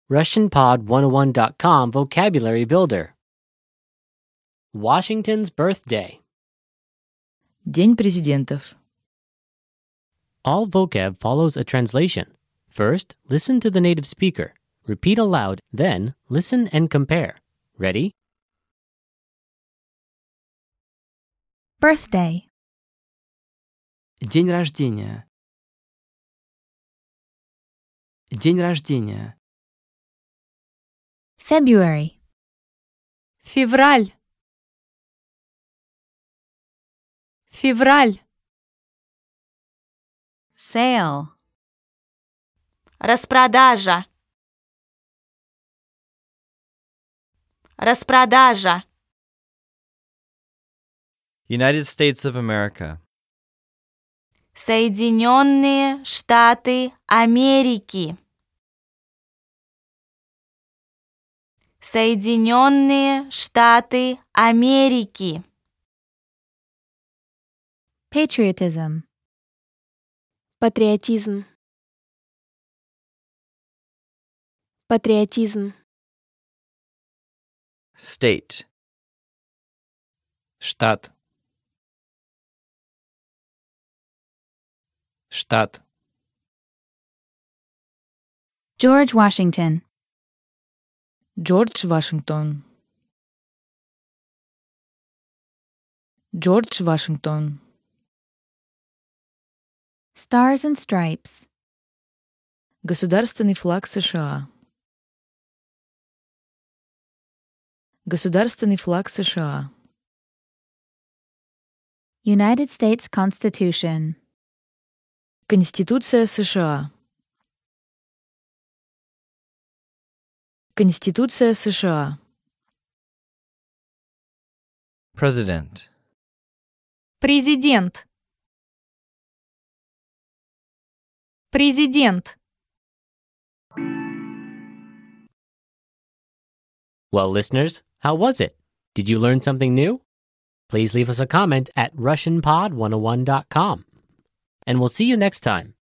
RussianPod101.com Vocabulary Builder. Washington's birthday. День президентов. All vocab follows a translation. First, listen to the native speaker. Repeat aloud, then listen and compare. Ready? Birthday. День рождения. День рождения. February. Февраль. Февраль. Sale. Распродажа. Распродажа. United States of America. Соединенные Штаты Америки. Соединенные Штаты Америки. Patriotism. Патриотизм. Патриотизм. State. Штат. Штат. George Washington. Джордж Вашингтон. Джордж Вашингтон. Stars and Stripes. Государственный флаг США. Государственный флаг США. United States Constitution. Конституция США. Конституция США. President. Президент. Президент. Well, listeners, how was it? Did you learn something new? Please leave us a comment at RussianPod101.com. And we'll see you next time.